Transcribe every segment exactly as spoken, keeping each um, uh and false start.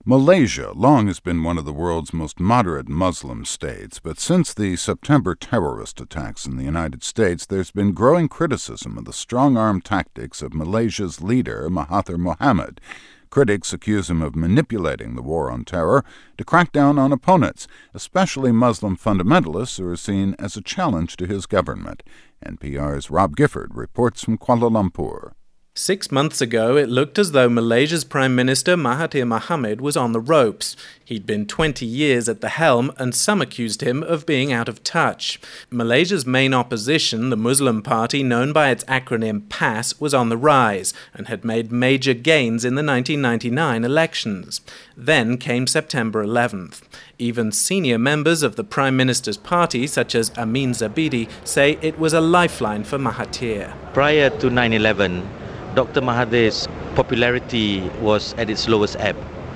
Malaysia long has been one of the world's most moderate Muslim states, but since the September terrorist attacks in the United States, there's been growing criticism of the strong-arm tactics of Malaysia's leader, Mahathir Mohamad. Critics accuse him of manipulating the war on terror to crack down on opponents, especially Muslim fundamentalists who are seen as a challenge to his government. N P R's Rob Gifford reports from Kuala Lumpur. Six months ago, it looked as though Malaysia's Prime Minister Mahathir Mohamad was on the ropes. He'd been twenty years at the helm, and some accused him of being out of touch. Malaysia's main opposition, the Muslim Party known by its acronym PAS, was on the rise and had made major gains in the nineteen ninety-nine elections. Then came September eleventh. Even senior members of the Prime Minister's party, such as Amin Zabidi, say it was a lifeline for Mahathir. Prior to nine eleven, Doctor Mahathir's popularity was at its lowest ebb.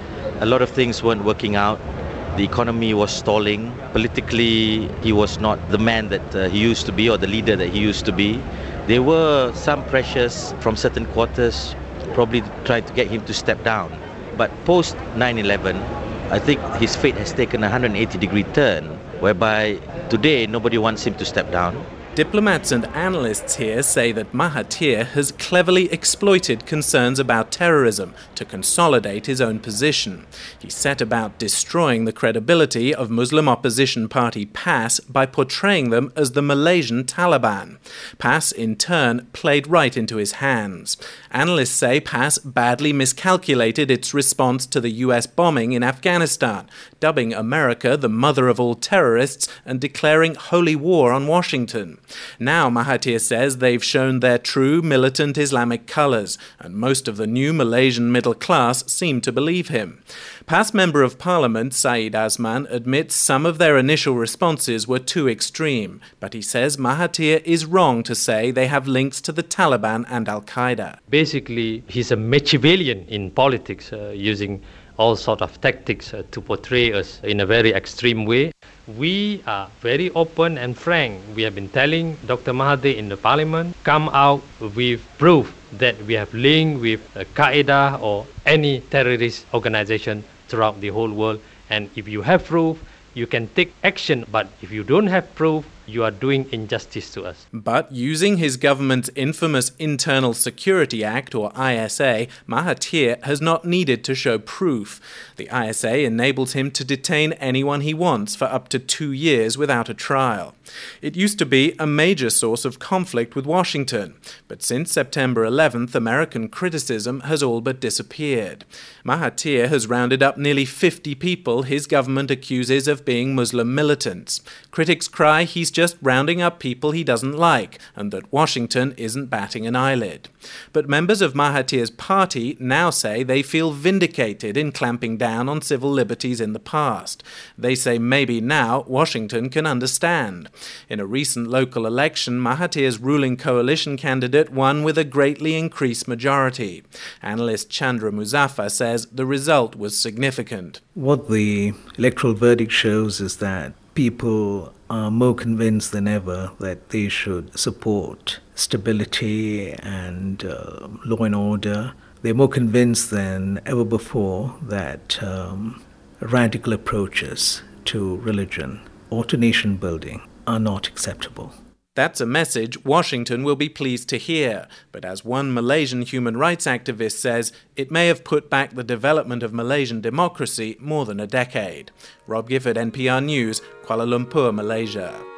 A lot of things weren't working out. The economy was stalling. Politically, he was not the man that uh, he used to be, or the leader that he used to be. There were some pressures from certain quarters, probably trying to get him to step down. But post nine eleven, I think his fate has taken a one hundred eighty degree turn, whereby today nobody wants him to step down. Diplomats and analysts here say that Mahathir has cleverly exploited concerns about terrorism to consolidate his own position. He set about destroying the credibility of Muslim opposition party PAS by portraying them as the Malaysian Taliban. PAS, in turn, played right into his hands. Analysts say PAS badly miscalculated its response to the U S bombing in Afghanistan, dubbing America the mother of all terrorists and declaring holy war on Washington. Now Mahathir says they've shown their true militant Islamic colours, and most of the new Malaysian middle class seem to believe him. Past Member of Parliament Said Azman admits some of their initial responses were too extreme, but he says Mahathir is wrong to say they have links to the Taliban and Al-Qaeda. Basically, he's a Machiavellian in politics, uh, using all sorts of tactics uh, to portray us in a very extreme way. We are very open and frank. We have been telling Doctor Mahathir in the parliament, come out with proof that we have linked with Al-Qaeda or any terrorist organization throughout the whole world. And if you have proof, you can take action. But if you don't have proof, you are doing injustice to us. But using his government's infamous Internal Security Act, or I S A, Mahathir has not needed to show proof. The I S A enables him to detain anyone he wants for up to two years without a trial. It used to be a major source of conflict with Washington, but since September eleventh, American criticism has all but disappeared. Mahathir has rounded up nearly fifty people his government accuses of being Muslim militants. Critics cry he's just rounding up people he doesn't like, and that Washington isn't batting an eyelid. But members of Mahathir's party now say they feel vindicated in clamping down on civil liberties in the past. They say maybe now Washington can understand. In a recent local election, Mahathir's ruling coalition candidate won with a greatly increased majority. Analyst Chandra Muzaffar says the result was significant. What the electoral verdict shows is that people are more convinced than ever that they should support stability and uh, law and order. They're more convinced than ever before that um, radical approaches to religion or to nation building are not acceptable. That's a message Washington will be pleased to hear, but as one Malaysian human rights activist says, it may have put back the development of Malaysian democracy more than a decade. Rob Gifford, N P R News, Kuala Lumpur, Malaysia.